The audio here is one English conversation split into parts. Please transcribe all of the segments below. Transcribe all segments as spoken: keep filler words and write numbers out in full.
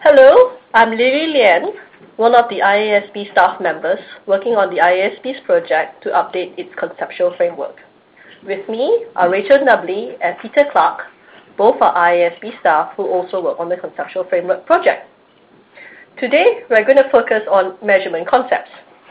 Hello, I'm Lily Lian, one of the I A S B staff members working on the I A S B's project to update its conceptual framework. With me are Rachel Nubley and Peter Clark, both are I A S B staff who also work on the conceptual framework project. Today, we're going to focus on measurement concepts.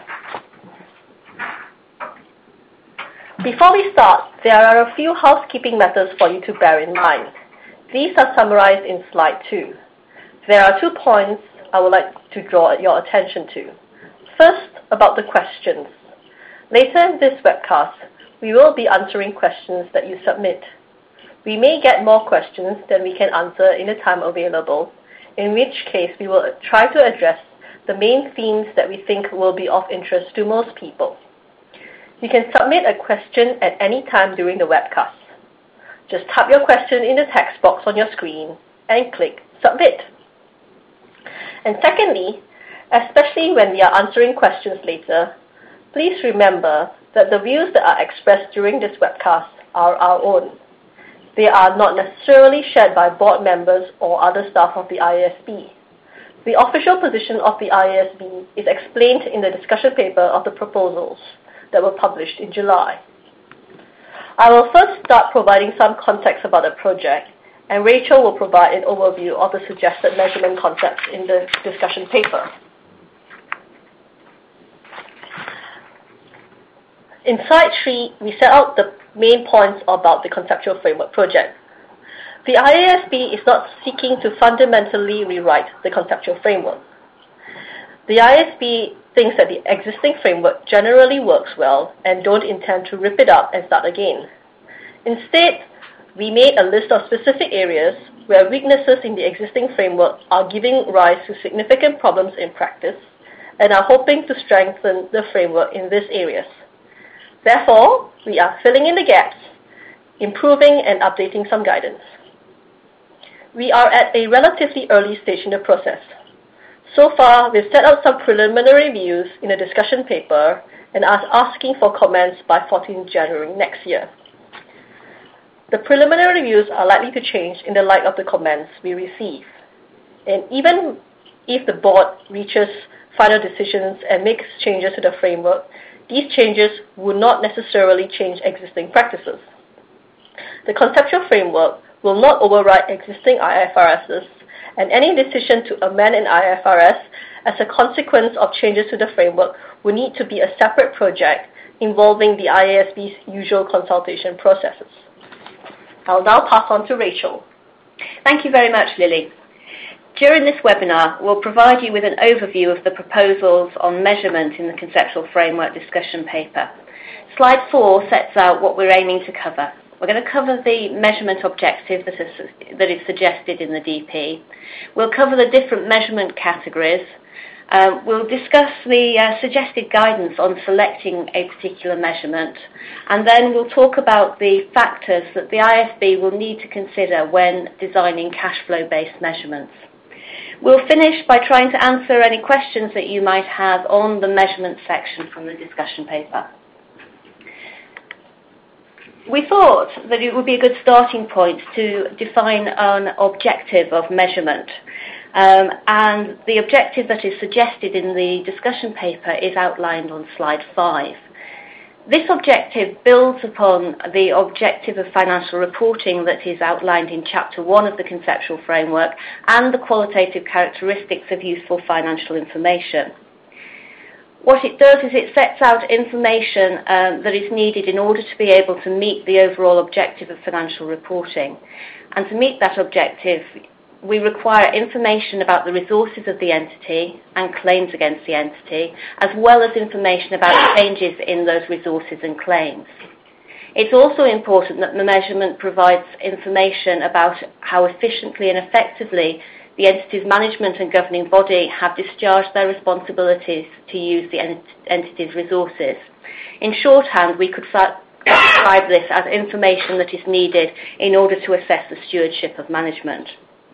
Before we start, there are a few housekeeping matters for you to bear in mind. These are summarized in slide two. There are two points I would like to draw your attention to. First, about the questions. Later in this webcast, we will be answering questions that you submit. We may get more questions than we can answer in the time available, in which case we will try to address the main themes that we think will be of interest to most people. You can submit a question at any time during the webcast. Just type your question in the text box on your screen and click Submit. And secondly, especially when we are answering questions later, please remember that the views that are expressed during this webcast are our own. They are not necessarily shared by board members or other staff of the I A S B. The official position of the I A S B is explained in the discussion paper of the proposals that were published in July. I will first start providing some context about the project, and Rachel will provide an overview of the suggested measurement concepts in the discussion paper. In slide three, we set out the main points about the conceptual framework project. The I A S B is not seeking to fundamentally rewrite the conceptual framework. The I A S B thinks that the existing framework generally works well and don't intend to rip it up and start again. Instead, we made a list of specific areas where weaknesses in the existing framework are giving rise to significant problems in practice and are hoping to strengthen the framework in these areas. Therefore, we are filling in the gaps, improving and updating some guidance. We are at a relatively early stage in the process. So far, we've set out some preliminary views in a discussion paper and are asking for comments by fourteenth of January next year. The preliminary views are likely to change in the light of the comments we receive. And even if the board reaches final decisions and makes changes to the framework, these changes would not necessarily change existing practices. The conceptual framework will not override existing I F R Ss, and any decision to amend an I F R S as a consequence of changes to the framework will need to be a separate project involving the I A S B's usual consultation processes. I'll now pass on to Rachel. Thank you very much, Lily. During this webinar, we'll provide you with an overview of the proposals on measurement in the conceptual framework discussion paper. Slide four sets out what we're aiming to cover. We're going to cover the measurement objective that is, that is suggested in the D P. We'll cover the different measurement categories. Um, we'll discuss the uh, suggested guidance on selecting a particular measurement, and then we'll talk about the factors that the I A S B will need to consider when designing cash flow-based measurements. We'll finish by trying to answer any questions that you might have on the measurement section from the discussion paper. We thought that it would be a good starting point to define an objective of measurement. Um, and the objective that is suggested in the discussion paper is outlined on slide five. This objective builds upon the objective of financial reporting that is outlined in chapter one of the conceptual framework and the qualitative characteristics of useful financial information. What it does is it sets out information um, that is needed in order to be able to meet the overall objective of financial reporting. And to meet that objective, we require information about the resources of the entity and claims against the entity, as well as information about changes in those resources and claims. It's also important that the measurement provides information about how efficiently and effectively the entity's management and governing body have discharged their responsibilities to use the ent- entity's resources. In shorthand, we could describe this as information that is needed in order to assess the stewardship of management.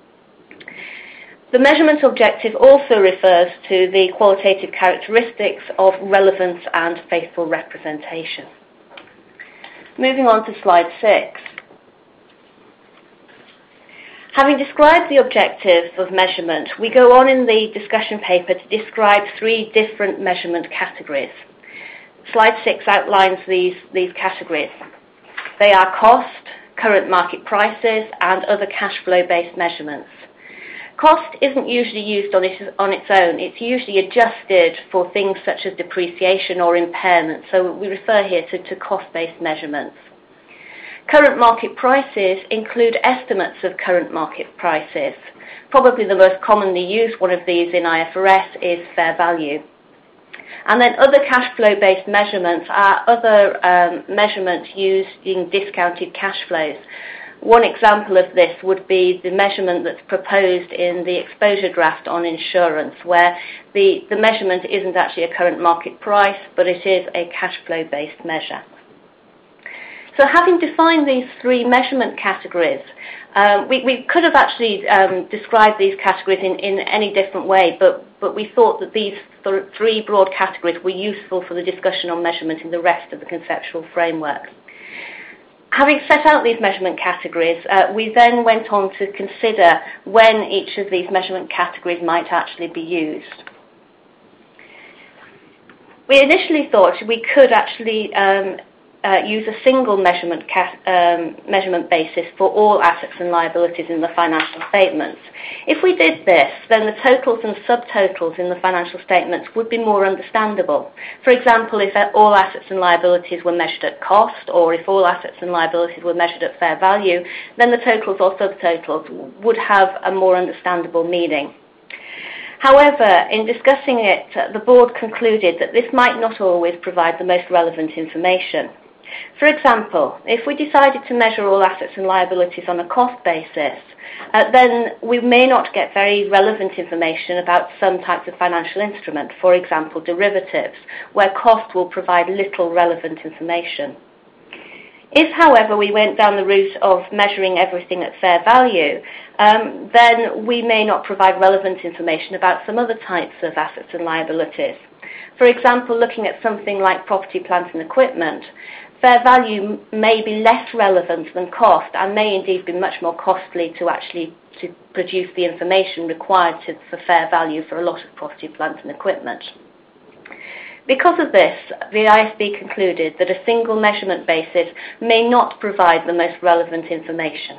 The measurement objective also refers to the qualitative characteristics of relevance and faithful representation. Moving on to slide six. Having described the objectives of measurement, we go on in the discussion paper to describe three different measurement categories. Slide six outlines these, these categories. They are cost, current market prices, and other cash flow-based measurements. Cost isn't usually used on, it, on its own. It's usually adjusted for things such as depreciation or impairment, so we refer here to, to cost-based measurements. Current market prices include estimates of current market prices. Probably the most commonly used one of these in I F R S is fair value. And then other cash flow-based measurements are other um, measurements using discounted cash flows. One example of this would be the measurement that's proposed in the exposure draft on insurance, where the, the measurement isn't actually a current market price, but it is a cash flow-based measure. So having defined these three measurement categories, um, we, we could have actually um, described these categories in, in any different way, but, but we thought that these th- three broad categories were useful for the discussion on measurement in the rest of the conceptual framework. Having set out these measurement categories, uh, we then went on to consider when each of these measurement categories might actually be used. We initially thought we could actually um, Uh, use a single measurement, ca- um, measurement basis for all assets and liabilities in the financial statements. If we did this, then the totals and subtotals in the financial statements would be more understandable. For example, if all assets and liabilities were measured at cost, or if all assets and liabilities were measured at fair value, then the totals or subtotals would have a more understandable meaning. However, in discussing it, the board concluded that this might not always provide the most relevant information. For example, if we decided to measure all assets and liabilities on a cost basis, uh, then we may not get very relevant information about some types of financial instrument, for example derivatives, where cost will provide little relevant information. If, however, we went down the route of measuring everything at fair value, um, then we may not provide relevant information about some other types of assets and liabilities. For example, looking at something like property, plant and equipment, fair value may be less relevant than cost and may indeed be much more costly to actually to produce the information required to, for fair value for a lot of property, plant and equipment. Because of this, the I S B concluded that a single measurement basis may not provide the most relevant information.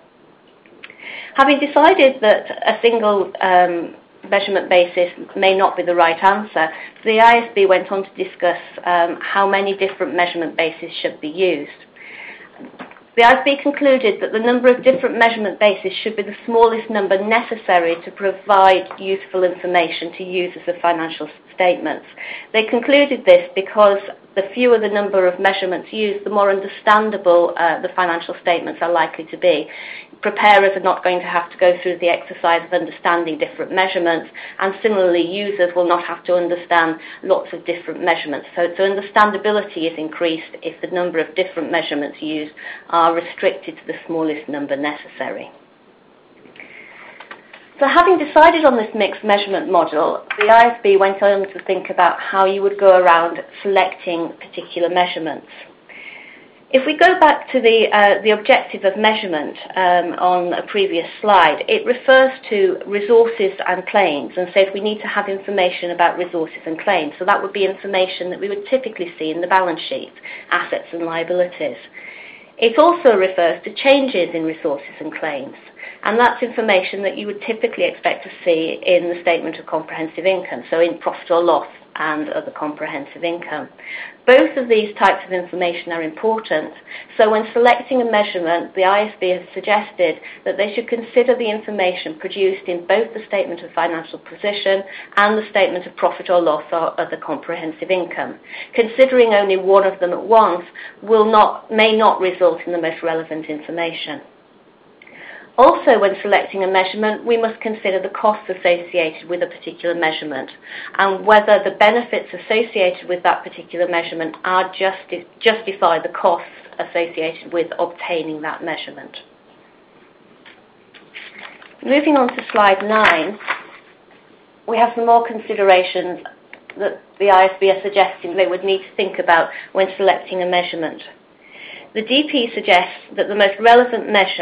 Having decided that a single um, measurement basis may not be the right answer, the I S B went on to discuss um, how many different measurement bases should be used. The I S B concluded that the number of different measurement bases should be the smallest number necessary to provide useful information to users of financial statements. They concluded this because the fewer the number of measurements used, the more understandable uh, the financial statements are likely to be. Preparers are not going to have to go through the exercise of understanding different measurements, and similarly users will not have to understand lots of different measurements. So, so understandability is increased if the number of different measurements used are restricted to the smallest number necessary. So having decided on this mixed measurement model, the I S B went on to think about how you would go around selecting particular measurements. If we go back to the, uh, the objective of measurement um, on a previous slide, it refers to resources and claims and says we need to have information about resources and claims. So that would be information that we would typically see in the balance sheet, assets and liabilities. It also refers to changes in resources and claims, and that's information that you would typically expect to see in the statement of comprehensive income, so in profit or loss and other comprehensive income. Both of these types of information are important, so when selecting a measurement, the I S B has suggested that they should consider the information produced in both the statement of financial position and the statement of profit or loss or other comprehensive income. Considering only one of them at once will not, may not result in the most relevant information. Also, when selecting a measurement, we must consider the costs associated with a particular measurement and whether the benefits associated with that particular measurement are justi- justify the costs associated with obtaining that measurement. Moving on to slide nine, we have some more considerations that the I S B are suggesting they would need to think about when selecting a measurement. The D P suggests that the most relevant measure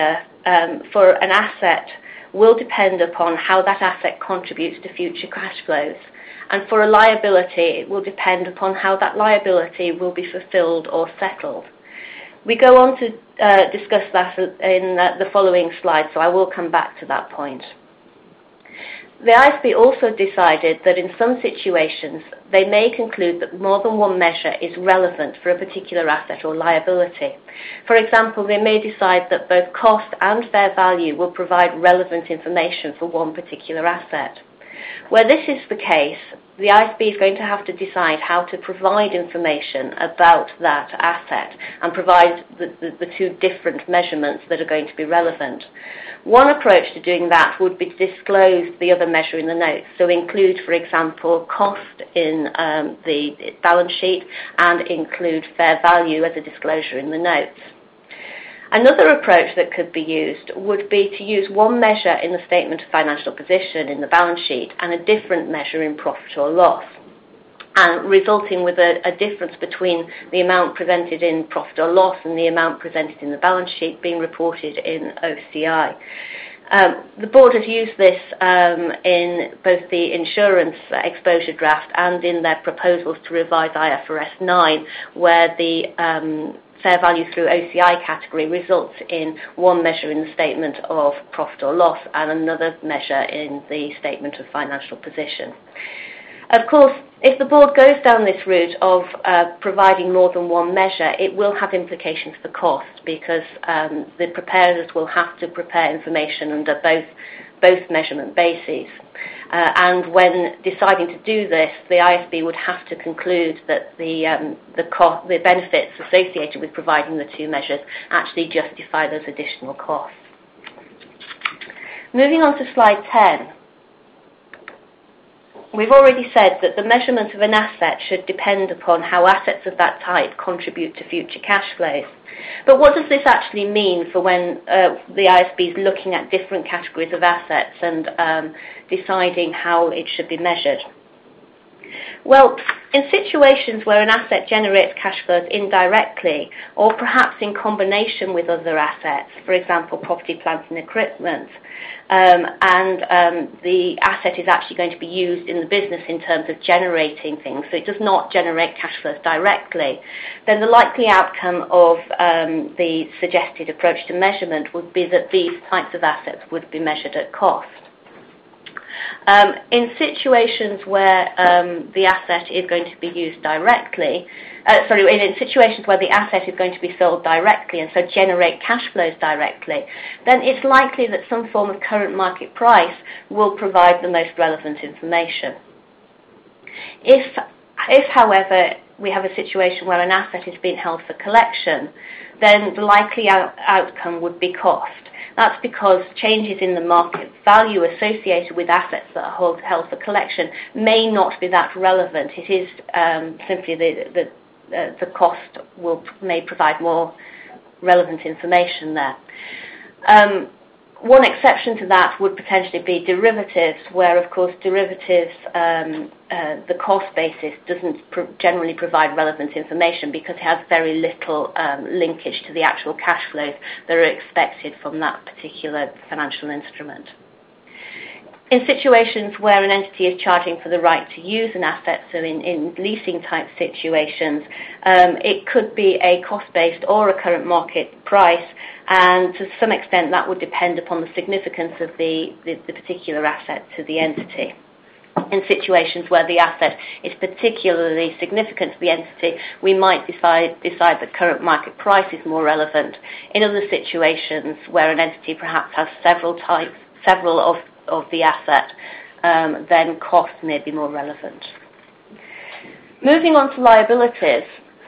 um, for an asset will depend upon how that asset contributes to future cash flows. And for a liability, it will depend upon how that liability will be fulfilled or settled. We go on to uh, discuss that in uh, the following slide, so I will come back to that point. The I S B also decided that in some situations they may conclude that more than one measure is relevant for a particular asset or liability. For example, they may decide that both cost and fair value will provide relevant information for one particular asset. Where this is the case, the I S B is going to have to decide how to provide information about that asset and provide the, the, the two different measurements that are going to be relevant. One approach to doing that would be to disclose the other measure in the notes, so include, for example, cost in um, the balance sheet and include fair value as a disclosure in the notes. Another approach that could be used would be to use one measure in the statement of financial position in the balance sheet and a different measure in profit or loss, and resulting with a, a difference between the amount presented in profit or loss and the amount presented in the balance sheet being reported in O C I. Um, the board has used this um, in both the insurance exposure draft and in their proposals to revise I F R S nine, where the um, fair value through O C I category results in one measure in the statement of profit or loss and another measure in the statement of financial position. Of course, if the board goes down this route of uh, providing more than one measure, it will have implications for cost, because um, the preparers will have to prepare information under both both measurement bases. Uh, and when deciding to do this, the I S B would have to conclude that the um, the, cost, the benefits associated with providing the two measures actually justify those additional costs. Moving on to slide ten. We've already said that the measurement of an asset should depend upon how assets of that type contribute to future cash flows. But what does this actually mean for when uh, the I S B is looking at different categories of assets and um, deciding how it should be measured? Well, in situations where an asset generates cash flows indirectly, or perhaps in combination with other assets, for example, property, plant and equipment, um, and um, the asset is actually going to be used in the business in terms of generating things, so it does not generate cash flows directly, then the likely outcome of um, the suggested approach to measurement would be that these types of assets would be measured at cost. Um, in situations where um, the asset is going to be used directly, uh, sorry, in, in situations where the asset is going to be sold directly and so generate cash flows directly, then it's likely that some form of current market price will provide the most relevant information. If, if however, we have a situation where an asset is being held for collection, then the likely out- outcome would be cost. That's because changes in the market value associated with assets that are hold, held for collection may not be that relevant. It is um, simply the, the, uh, the cost will may provide more relevant information there. Um, one exception to that would potentially be derivatives, where, of course, derivatives, um, uh, the cost basis doesn't pr- generally provide relevant information because it has very little um, linkage to the actual cash flows that are expected from that particular financial instrument. In situations where an entity is charging for the right to use an asset, so in, in leasing type situations, um, it could be a cost-based or a current market price, and to some extent that would depend upon the significance of the, the, the particular asset to the entity. In situations where the asset is particularly significant to the entity, we might decide, decide that current market price is more relevant. In other situations where an entity perhaps has several types, several of of the asset, um, then cost may be more relevant. Moving on to liabilities,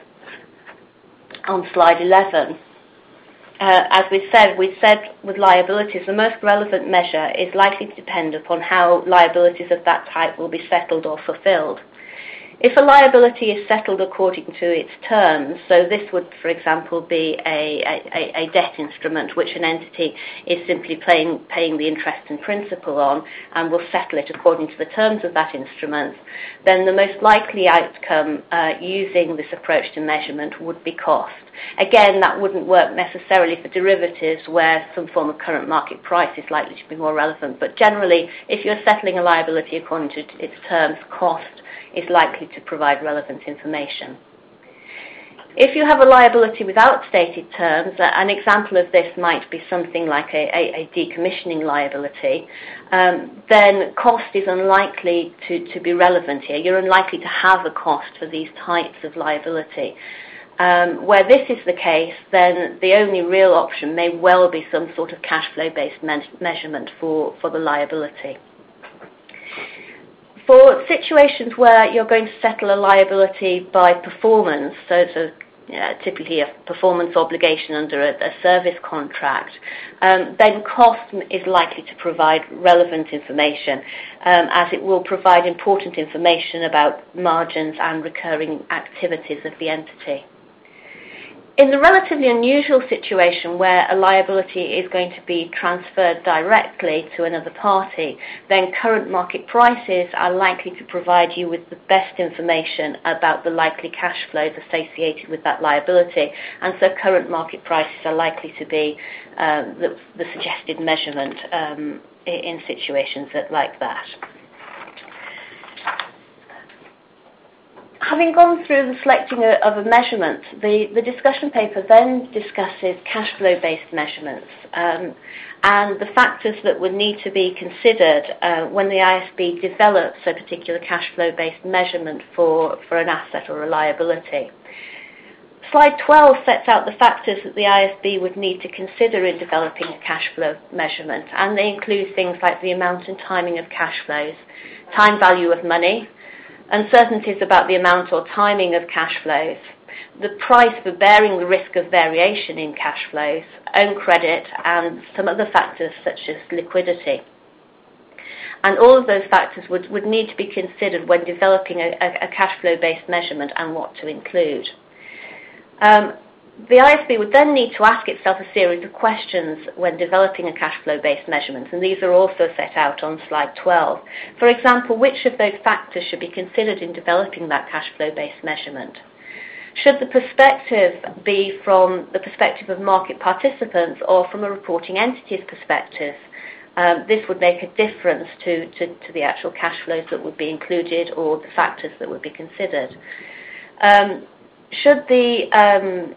on slide eleven, uh, as we said, we said with liabilities, the most relevant measure is likely to depend upon how liabilities of that type will be settled or fulfilled. If a liability is settled according to its terms, so this would, for example, be a, a, a debt instrument which an entity is simply paying, paying the interest and principal on and will settle it according to the terms of that instrument, then the most likely outcome uh, using this approach to measurement would be cost. Again, that wouldn't work necessarily for derivatives where some form of current market price is likely to be more relevant, but generally, if you're settling a liability according to its terms, cost is likely to provide relevant information. If you have a liability without stated terms, uh, an example of this might be something like a, a, a decommissioning liability, um, then cost is unlikely to, to be relevant here. You're unlikely to have a cost for these types of liability. Um, where this is the case, then the only real option may well be some sort of cash flow-based me- measurement for, for the liability. For situations where you're going to settle a liability by performance, so, so uh, typically a performance obligation under a, a service contract, um, then cost is likely to provide relevant information, um, as it will provide important information about margins and recurring activities of the entity. In the relatively unusual situation where a liability is going to be transferred directly to another party, then current market prices are likely to provide you with the best information about the likely cash flows associated with that liability, and so current market prices are likely to be um, the, the suggested measurement um, in situations that, like that. Having gone through the selecting of a measurement, the, the discussion paper then discusses cash flow-based measurements um, and the factors that would need to be considered uh, when the I S B develops a particular cash flow-based measurement for, for an asset or a liability. Slide twelve sets out the factors that the I S B would need to consider in developing a cash flow measurement, and they include things like the amount and timing of cash flows, time value of money, uncertainties about the amount or timing of cash flows, the price for bearing the risk of variation in cash flows, own credit, and some other factors such as liquidity. And all of those factors would, would need to be considered when developing a, a, a cash flow-based measurement and what to include. Um, The I S B would then need to ask itself a series of questions when developing a cash flow-based measurement, and these are also set out on slide twelve. For example, which of those factors should be considered in developing that cash flow-based measurement? Should the perspective be from the perspective of market participants or from a reporting entity's perspective? Um, this would make a difference to, to, to the actual cash flows that would be included or the factors that would be considered. Um, should the um,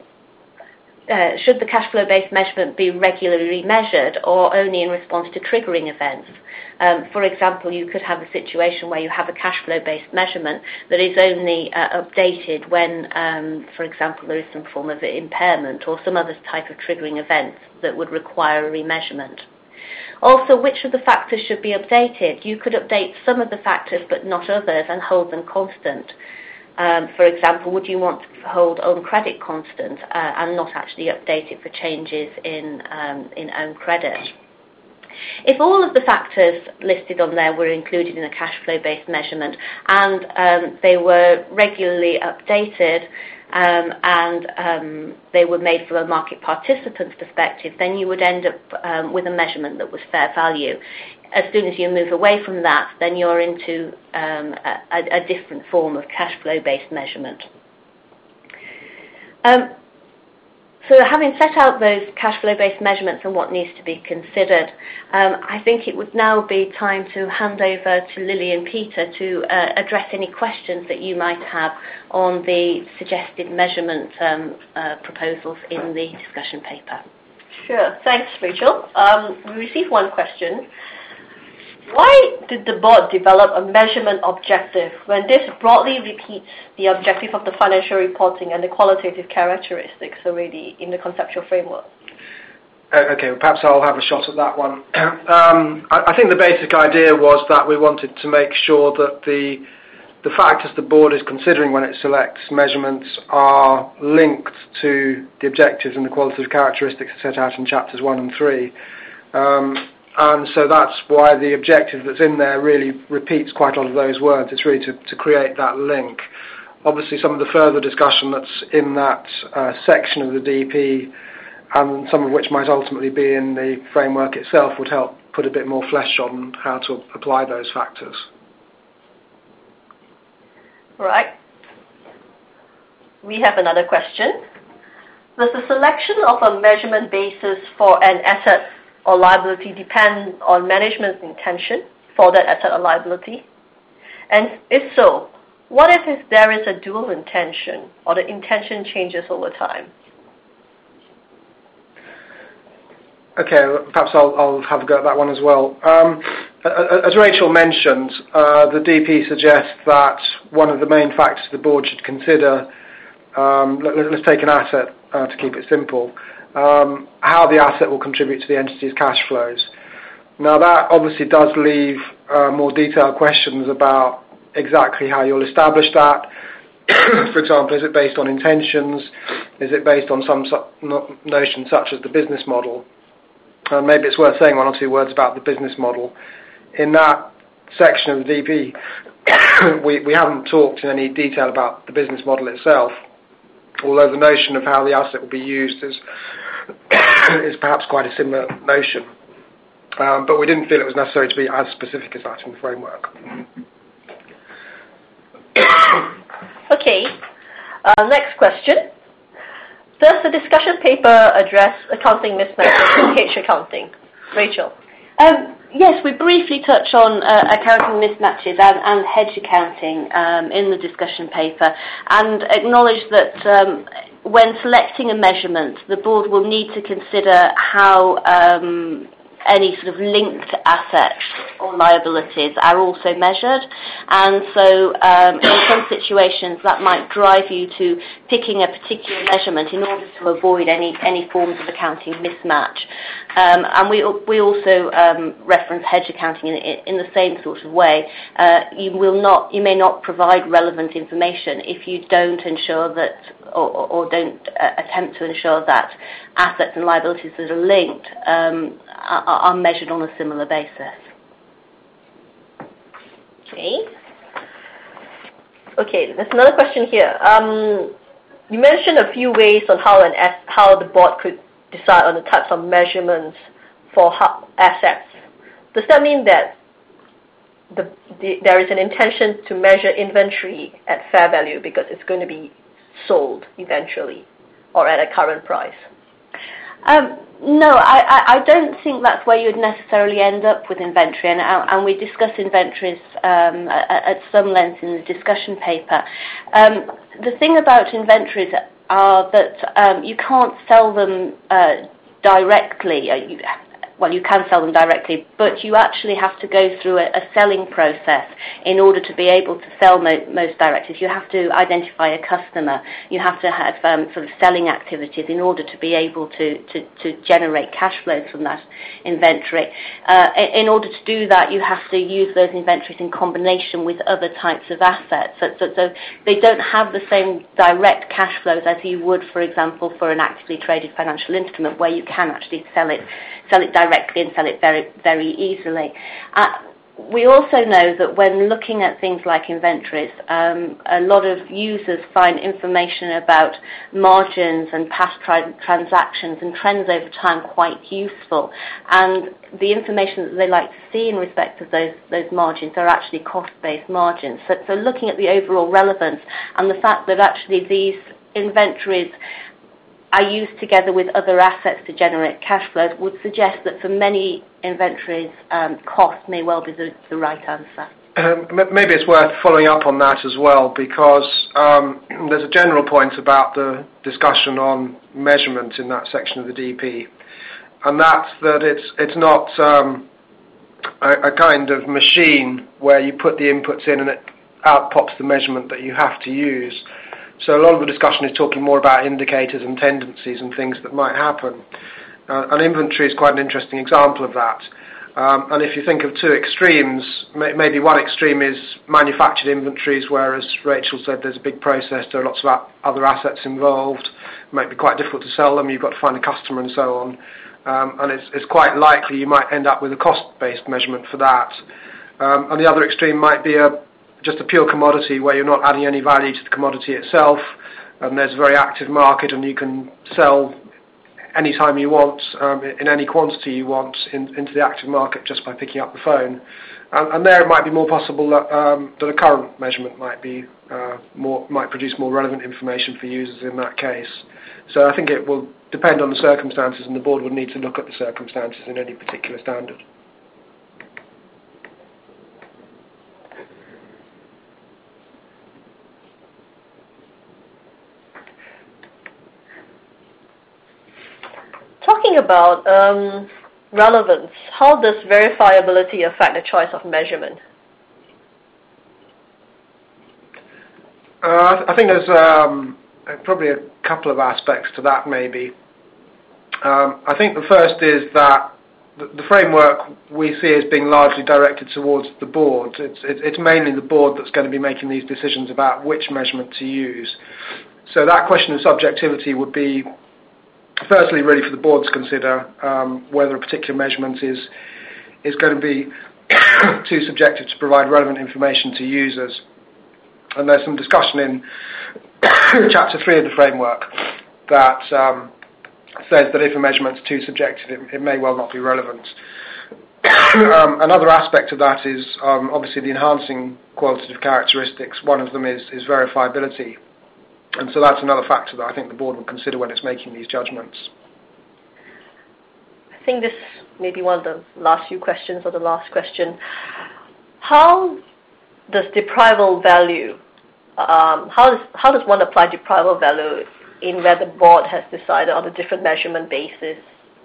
Uh, should the cash flow-based measurement be regularly measured or only in response to triggering events? Um, for example, you could have a situation where you have a cash flow-based measurement that is only uh, updated when, um, for example, there is some form of impairment or some other type of triggering event that would require a remeasurement. Also, which of the factors should be updated? You could update some of the factors but not others and hold them constant. Um, for example, would you want to hold own credit constant uh, and not actually update it for changes in, um, in own credit? If all of the factors listed on there were included in a cash flow-based measurement and um, they were regularly updated um, and um, they were made from a market participant's perspective, then you would end up um, with a measurement that was fair value. As soon as you move away from that, then you're into um, a, a different form of cash flow-based measurement. Um, so having set out those cash flow-based measurements and what needs to be considered, um, I think it would now be time to hand over to Lily and Peter to uh, address any questions that you might have on the suggested measurement um, uh, proposals in the discussion paper. Sure. Thanks, Rachel. Um, we received one question. Why did the board develop a measurement objective when this broadly repeats the objective of the financial reporting and the qualitative characteristics already in the conceptual framework? Okay, well, perhaps I'll have a shot at that one. um, I, I think the basic idea was that we wanted to make sure that the the factors the board is considering when it selects measurements are linked to the objectives and the qualitative characteristics set out in chapters one and three. Um, and so that's why the objective that's in there really repeats quite a lot of those words. It's really to, to create that link. Obviously, some of the further discussion that's in that uh, section of the D P, and some of which might ultimately be in the framework itself, would help put a bit more flesh on how to apply those factors. Right. We have another question. Does the selection of a measurement basis for an asset or liability depend on management's intention for that asset or liability? And if so, what if there is a dual intention or the intention changes over time? Okay, perhaps I'll, I'll have a go at that one as well. Um, as Rachel mentioned, uh, the D P suggests that one of the main factors the board should consider, um, let, let's take an asset uh, to keep it simple, um, how the asset will contribute to the entity's cash flows. Now that obviously does leave uh, more detailed questions about exactly how you'll establish that. For example, is it based on intentions? Is it based on some su- notion such as the business model? And maybe it's worth saying one or two words about the business model. In that section of the D P, we, we haven't talked in any detail about the business model itself, although the notion of how the asset will be used is, is perhaps quite a similar notion. Um, but we didn't feel it was necessary to be as specific as that in the framework. Okay, uh, next question. Does the discussion paper address accounting mismatches in hedge accounting? Rachel? Um, yes, we briefly touch on uh, accounting mismatches and, and hedge accounting um, in the discussion paper, and acknowledge that um, when selecting a measurement, the board will need to consider how um, any sort of linked assets or liabilities are also measured, and so um, in some situations that might drive you to picking a particular measurement in order to avoid any, any forms of accounting mismatch. Um, and we we also um, reference hedge accounting in, in the same sort of way. Uh, you will not, you may not provide relevant information if you don't ensure that, or, or don't uh, attempt to ensure that assets and liabilities that are linked um, are, are measured on a similar basis. Okay. Okay. There's another question here. Um, you mentioned a few ways on how an how the board could decide on the types of measurements for assets. Does that mean that the, the, there is an intention to measure inventory at fair value because it's going to be sold eventually or at a current price? Um, no, I, I, I don't think that's where you'd necessarily end up with inventory, and, and we discuss inventories um, at, at some length in the discussion paper. Um, the thing about inventories are that um, you can't sell them uh, directly. Uh, you, well, you can sell them directly, but you actually have to go through a, a selling process in order to be able to sell mo- most directly. You have to identify a customer. You have to have um, sort of selling activities in order to be able to, to, to generate cash flows from that inventory. Uh, in order to do that, you have to use those inventories in combination with other types of assets. So, so, so they don't have the same direct cash flows as you would, for example, for an actively traded financial instrument, where you can actually sell it, sell it directly and sell it very, very easily. Uh, we also know that when looking at things like inventories, um, a lot of users find information about margins and past tra- transactions and trends over time quite useful. And the information that they like to see in respect of those, those margins are actually cost-based margins. So, so looking at the overall relevance and the fact that actually these inventories are used together with other assets to generate cash flows would suggest that for many inventories, um, cost may well be the, the right answer. Um, maybe it's worth following up on that as well, because um, there's a general point about the discussion on measurement in that section of the D P, and that's that it's it's not um, a, a kind of machine where you put the inputs in and it out pops the measurement that you have to use. So a lot of the discussion is talking more about indicators and tendencies and things that might happen. Uh, and inventory is quite an interesting example of that. Um, and if you think of two extremes, may, maybe one extreme is manufactured inventories, where, as Rachel said, there's a big process, there are lots of a- other assets involved. It might be quite difficult to sell them, you've got to find a customer and so on. Um, and it's, it's quite likely you might end up with a cost-based measurement for that. Um, and the other extreme might be a, just a pure commodity where you're not adding any value to the commodity itself, and there's a very active market and you can sell anytime you want, um, in any quantity you want in, into the active market just by picking up the phone. And, and there it might be more possible that, um, that a current measurement might be uh, more might produce more relevant information for users in that case. So I think it will depend on the circumstances, and the board would need to look at the circumstances in any particular standard. Talking about um, relevance, how does verifiability affect the choice of measurement? Uh, I think there's um, probably a couple of aspects to that, maybe. Um, I think the first is that the, the framework we see as being largely directed towards the board. It's, it, it's mainly the board that's going to be making these decisions about which measurement to use. So that question of subjectivity would be, firstly, really for the board to consider um, whether a particular measurement is is going to be too subjective to provide relevant information to users. And there's some discussion in chapter three of the framework that um, says that if a measurement's too subjective, it, it may well not be relevant. um, another aspect of that is um, obviously the enhancing qualitative characteristics. One of them is, is verifiability. And so that's another factor that I think the board will consider when it's making these judgments. I think this may be one of the last few questions, or the last question. How does deprival value, um, how, does, how does one apply deprival value in where the board has decided on a different measurement basis?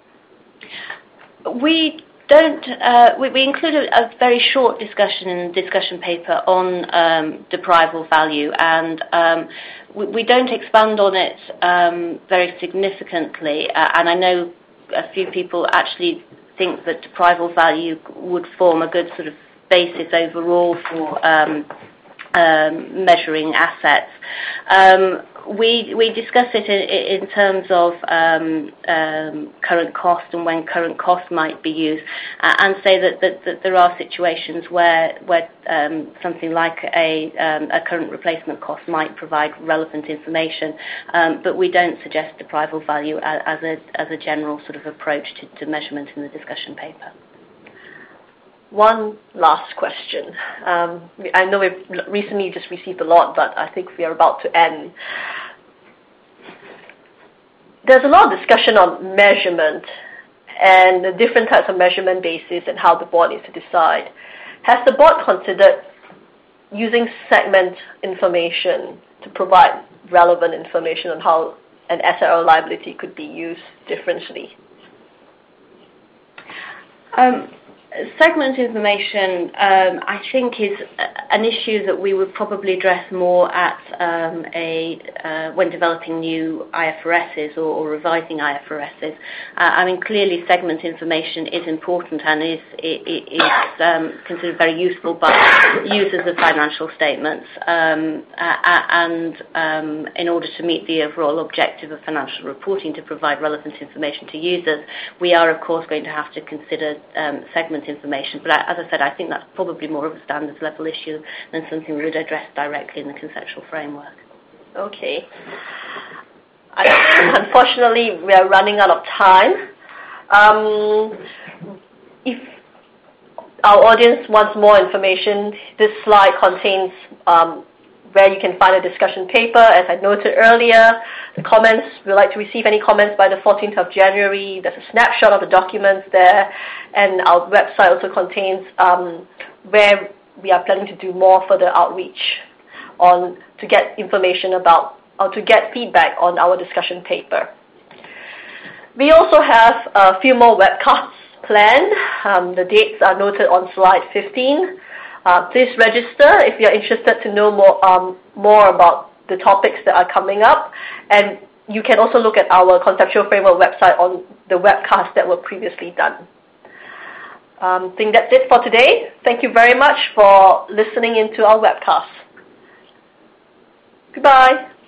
We don't, uh, we, we included a very short discussion in the discussion paper on um, deprival value, and um, we, we don't expand on it um, very significantly, uh, and I know a few people actually think that deprival value would form a good sort of basis overall for um, um, measuring assets. Um, we we discuss it in, in terms of um, um, current cost and when current cost might be used, uh, and say that, that, that there are situations where where um, something like a um, a current replacement cost might provide relevant information, um, but we don't suggest deprival value as, as a as a general sort of approach to, to measurement in the discussion paper. One last question. Um, I know we've recently just received a lot, but I think we are about to end. There's a lot of discussion on measurement and the different types of measurement bases and how the board needs to decide. Has the board considered using segment information to provide relevant information on how an asset or liability could be used differently? Um, Segment information, um, I think, is an issue that we would probably address more at um, a uh, when developing new I F R Ss or, or revising I F R Ss. Uh, I mean, clearly, segment information is important and is is um, considered very useful by users of financial statements. Um, uh, and um, in order to meet the overall objective of financial reporting, to provide relevant information to users, we are, of course, going to have to consider um, segment information, but as I said, I think that's probably more of a standards level issue than something we would address directly in the conceptual framework. Okay. I think, unfortunately, we are running out of time. Um, if our audience wants more information, this slide contains um, where you can find a discussion paper. As I noted earlier, the comments, we'd like to receive any comments by the fourteenth of January. There's a snapshot of the documents there, and our website also contains um, where we are planning to do more further outreach on to get information about, or to get feedback on our discussion paper. We also have a few more webcasts planned. Um, the dates are noted on slide fifteen. Uh, please register if you're interested to know more um, more about the topics that are coming up. And you can also look at our conceptual framework website on the webcasts that were previously done. Um, I think that's it for today. Thank you very much for listening into our webcast. Goodbye.